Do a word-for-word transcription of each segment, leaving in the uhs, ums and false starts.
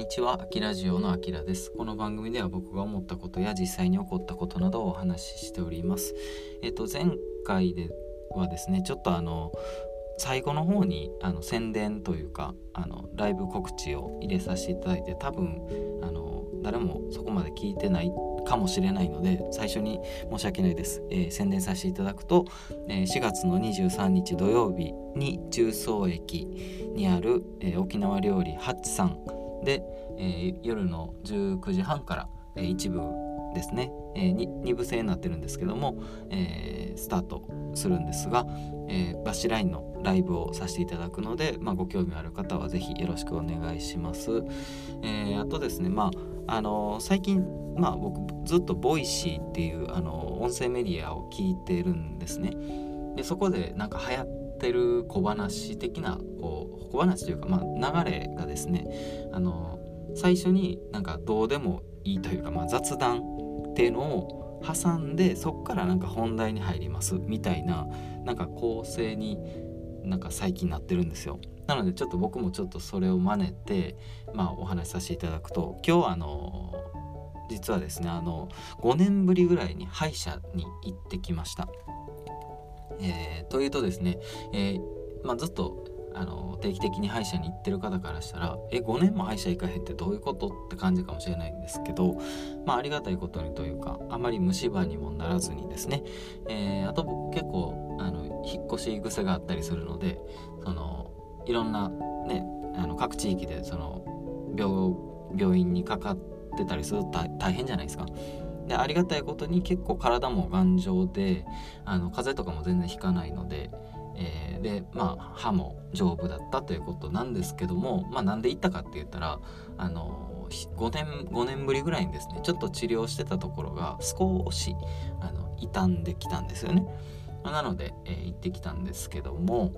ちは、アキラジオのアキラです。この番組では僕が思ったことや実際に起こったことなどをお話ししております。えっと前回ではですね、ちょっとあの最後の方にあの宣伝というかあのライブ告知を入れさせていただいて、多分あの誰もそこまで聞いてないかもしれないので最初に申し訳ないです、えー、宣伝させていただくと、えー、しがつのにじゅうさんにち土曜日に十三駅にある、えー、沖縄料理ハッチさんで、えー、夜のじゅうくじはんから、えー、一部ですね、えー、にに部制になってるんですけども、えー、スタートするんですが、えー、バッシュラインのライブをさせていただくので、まあ、ご興味ある方はぜひよろしくお願いします。えー、あとですね、まああのー、最近、まあ、僕ずっとボイシーっていうあの音声メディアを聞いてるんですね。でそこでなんか流行ってる小話的なこう小話というか、まあ、流れがですね、あの最初になんかどうでもいいというか、まあ、雑談っていうのを挟んでそこからなんか本題に入りますみたいななんか構成になんか最近なってるんですよ。なのでちょっと僕もちょっとそれを真似て、まあ、お話しさせていただくと、今日はあの実はですねあのごねんぶりぐらいに歯医者に行ってきました。えー、というとですね、えーまあ、ずっとあの定期的に歯医者に行ってる方からしたらえごねんも歯医者行かへんってどういうことって感じかもしれないんですけど、まあ、ありがたいことにというかあまり虫歯にもならずにですね、えー、あと僕結構あの引っ越し癖があったりするので、そのいろんな、ね、あの各地域でその 病, 病院にかかってたりすると 大, 大変じゃないですか。でありがたいことに結構体も頑丈であの風邪とかも全然ひかないので、えー、でまあ歯も丈夫だったということなんですけども、まあ、なんで行ったかって言ったらあの5年、ごねんぶりぐらいにですねちょっと治療してたところが少しあの傷んできたんですよね。なので、えー、行ってきたんですけども、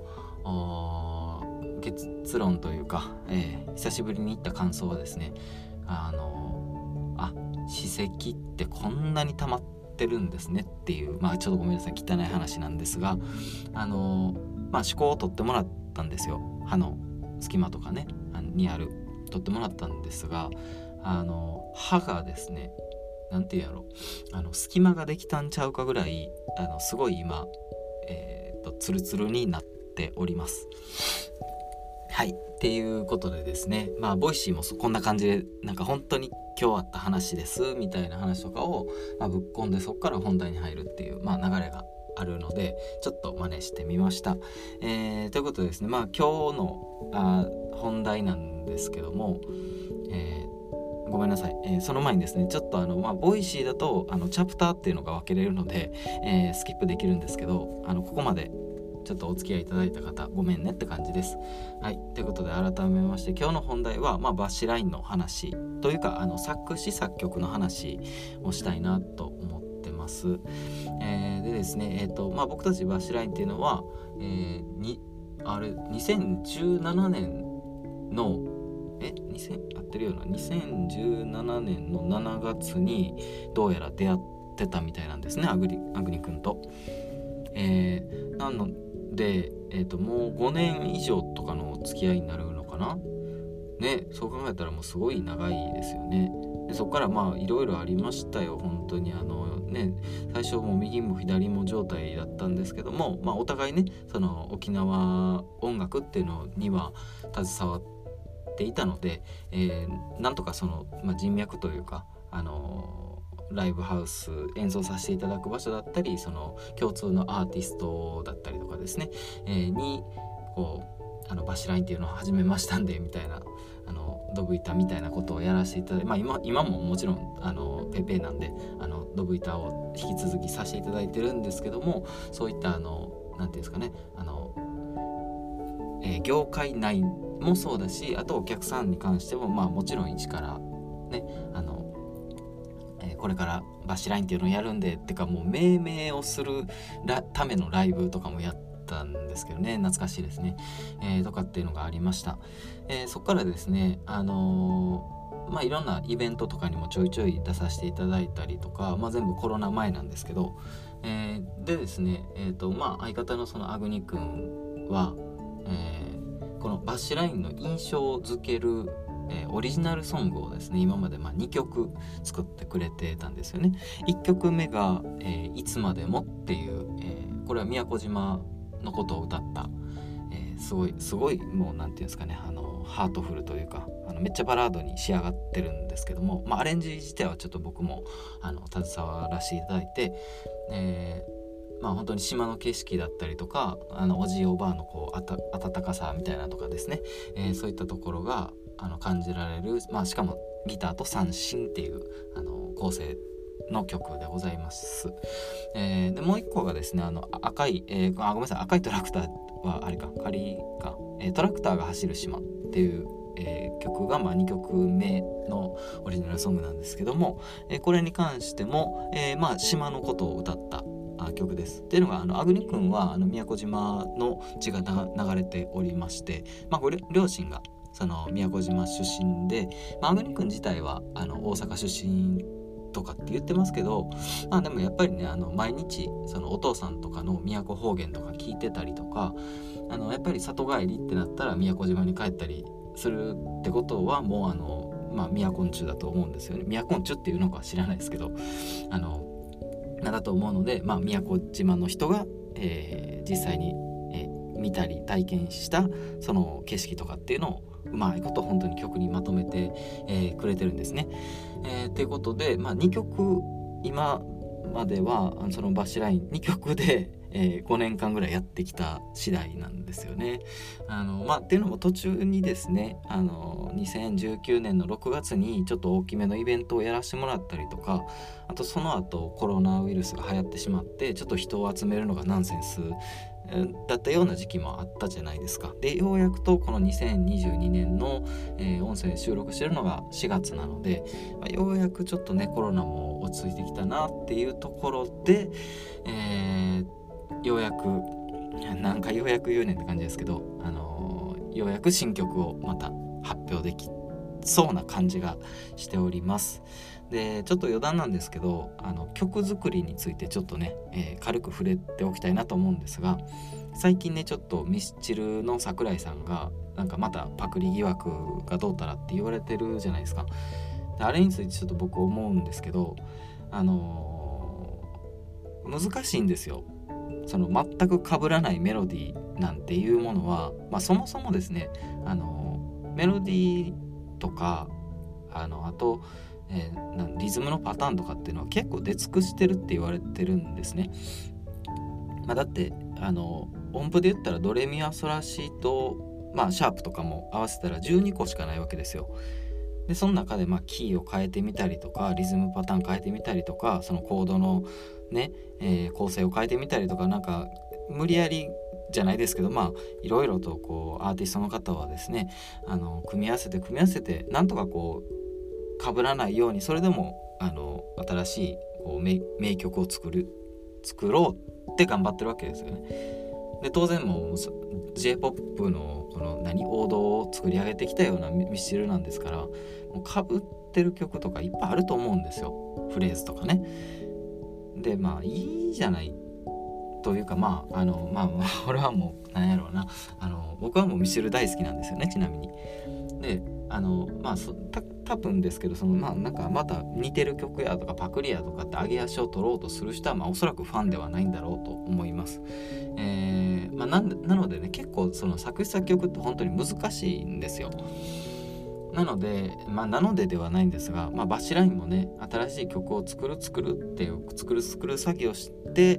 結論というか、えー、久しぶりに行った感想はですね、あのあ歯石ってこんなに溜まってるんですねっていう、まあちょっとごめんなさい汚い話なんですが、あのまあ歯垢を取ってもらったんですよ。歯の隙間とかねにある取ってもらったんですが、あの歯がですねなんていうやろあの隙間ができたんちゃうかぐらいあのすごい今、えー、とツルツルになっております。はいっていうことでですね、まあボイシーもこんな感じでなんか本当に今日あった話ですみたいな話とかを、まあ、ぶっ込んでそこから本題に入るっていう、まあ、流れがあるのでちょっと真似してみました。えー、ということでですね、まあ今日のあ本題なんですけども、えーごめんなさい、えー、その前にですねちょっとあの、まあ、ボイシーだとあのチャプターっていうのが分けれるので、えー、スキップできるんですけど、あのここまでちょっとお付き合いいただいた方ごめんねって感じです。はい、ということで改めまして今日の本題は、まあ、バッシュラインの話というかあの作詞作曲の話をしたいなと思ってます。えー、でですね、えーとまあ、僕たちバッシュラインっていうのは、えー、にあれにせんじゅうななねんのえ2000合ってるようなにせんじゅうななねんのしちがつにどうやら出会ってたみたいなんですね、アグリアグニ君と。えー、なので、えーと、もうごねん以上とかの付き合いになるのかなね。そう考えたらもうすごい長いですよね。でそこからまあいろいろありましたよ本当に。あのね最初も右も左も状態だったんですけども、まあお互いねその沖縄音楽っていうのには携わっていたので、えー、なんとかその、まあ、人脈というかあのライブハウス演奏させていただく場所だったりその共通のアーティストだったりとかですね、えー、にこうあのバッシュラインっていうのを始めましたんでみたいなあのドブ板みたいなことをやらせていただいて、まあ、今, 今ももちろんあのペペなんであのドブ板を引き続きさせていただいてるんですけども、そういったあのなんていうんですかねあの、えー、業界内もそうだし、あとお客さんに関してもまあもちろん一からねあのこれからバッシュラインっていうのをやるんでってかもう命名をするためのライブとかもやったんですけどね、懐かしいですね、えー、とかっていうのがありました。えー、そこからですねあのー、まあいろんなイベントとかにもちょいちょい出させていただいたりとか、まあ全部コロナ前なんですけど、えー、でですねえっ、ー、とまあ相方のそのアグニ君は、えー、このバッシュラインの印象づけるえー、オリジナルソングをですね今までまあにきょく作ってくれてたんですよね。いっきょくめが、えー、いつまでもっていう、えー、これは宮古島のことを歌った、えー、すごいすごいもうなんていうんですかね、あのハートフルというか、あのめっちゃバラードに仕上がってるんですけども、まあ、アレンジ自体はちょっと僕もあの携わらせていただいて、えーまあ、本当に島の景色だったりとか、あのおじいおばあのこうあた温かさみたいなとかですね、えー、そういったところがあの感じられる、まあ、しかもギターと三振っていうあの構成の曲でございます。えー、でもう一個がですね、あの赤い、えー、あごめんなさい赤いトラクターはあれか仮か、えー、トラクターが走る島っていう、えー、曲がまあにきょくめのオリジナルソングなんですけども、えー、これに関しても、えー、まあ島のことを歌った曲です。っていうのがあのアグニ君はあの宮古島の血が流れておりまして、まあ、これ両親がその宮古島出身で、まあ、アグニ君自体はあの大阪出身とかって言ってますけど、まあでもやっぱりねあの毎日そのお父さんとかの宮古方言とか聞いてたりとか、あのやっぱり里帰りってなったら宮古島に帰ったりするってことはもうあのまあ宮古中だと思うんですよね。宮古中っていうのか知らないですけど、あのなんだと思うので、まあ、宮古島の人が、えー、実際に、えー、見たり体験したその景色とかっていうのをうまいこと本当に曲にまとめて、えー、くれてるんですね。えー、ということで、まあ、にきょく今まではそのバッシュラインにきょくで、えー、ごねんかんぐらいやってきた次第なんですよね。あの、まあ、っていうのも途中にですね、あのにせんじゅうきゅうねんのろくがつにちょっと大きめのイベントをやらせてもらったりとか、あとその後コロナウイルスが流行ってしまってちょっと人を集めるのがナンセンスだったような時期もあったじゃないですか。でようやくとこのにせんにじゅうにねんの、えー、音声収録してるのがしがつなので、まあ、ようやくちょっとねコロナも落ち着いてきたなっていうところで、えー、ようやくなんかようやく言うねんって感じですけど、あのー、ようやく新曲をまた発表できそうな感じがしております。でちょっと余談なんですけど、あの曲作りについてちょっとね、えー、軽く触れておきたいなと思うんですが、最近ねちょっとミスチルの桜井さんがなんかまたパクリ疑惑がどうたらって言われてるじゃないですか。であれについてちょっと僕思うんですけど、あのー、難しいんですよ。その全く被らないメロディーなんていうものは、まあ、そもそもですね、あのメロディーとかあのあとえー、なリズムのパターンとかっていうのは結構出尽くしてるって言われてるんですね。まあ、だってあの音符で言ったらドレミファソラシと、まあ、シャープとかも合わせたらじゅうにこしかないわけですよ。でその中でまあキーを変えてみたりとかリズムパターン変えてみたりとかそのコードのね、えー、構成を変えてみたりとか、なんか無理やりじゃないですけど、まあいろいろとこうアーティストの方はですね、あの組み合わせて組み合わせてなんとかこう被らないようにそれでもあの新しいこう 名, 名曲を作る作ろうって頑張ってるわけですよね。で当然もう J-ポップ のこの何王道を作り上げてきたようなミスチルなんですから、もう被ってる曲とかいっぱいあると思うんですよ、フレーズとかね。でまあいいじゃないというか、まああのまあ俺はもう何やろうな、あの僕はもうミスチル大好きなんですよね、ちなみに。であのまあそた多分ですけど、そのまあなんかまた似てる曲やとかパクリやとかって上げ足を取ろうとする人はまあおそらくファンではないんだろうと思います。えーまあ、なんでなのでね、結構その作詞作曲って本当に難しいんですよ。なのでまあなのでではないんですが、まあ、バッシュラインもね新しい曲を作る作るっていう作る作る作業して、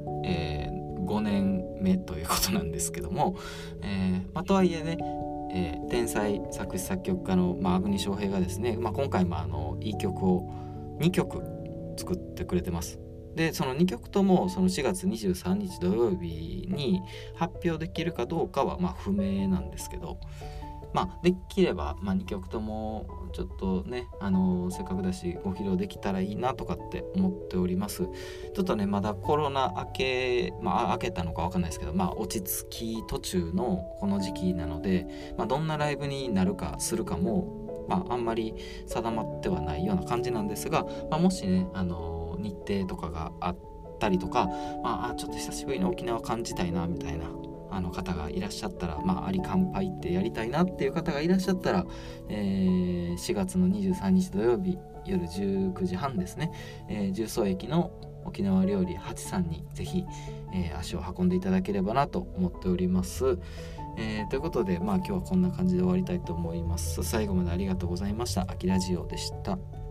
えー、ごねんめということなんですけども、えーまあ、とはいえね、えー、天才作詞作曲家の、まあ、粟国翔平がですね、まあ、今回もあのいい曲をにきょく作ってくれてます。でそのにきょくともそのしがつにじゅうさんにち土曜日に発表できるかどうかはまあ不明なんですけど、まあできれば、まあ、にきょくともちょっとね、あのー、せっかくだしご披露できたらいいなとかって思っております。ちょっとねまだコロナ明けまあ明けたのかわかんないですけど、まあ落ち着き途中のこの時期なので、まあ、どんなライブになるかするかも、まあ、あんまり定まってはないような感じなんですが、まあ、もしね、あのー、日程とかがあったりとか、まあ、ちょっと久しぶりに沖縄感じたいなみたいな、 あの方がいらっしゃったら、まあ、あり乾杯ってやりたいなっていう方がいらっしゃったら、えー、しがつのにじゅうさんにち土曜日夜じゅうくじはんですね、えー、重曹駅の沖縄料理はちさんにぜひ、えー、足を運んでいただければなと思っております。えー、ということで、まあ、今日はこんな感じで終わりたいと思います。最後までありがとうございました。あきラジオでした。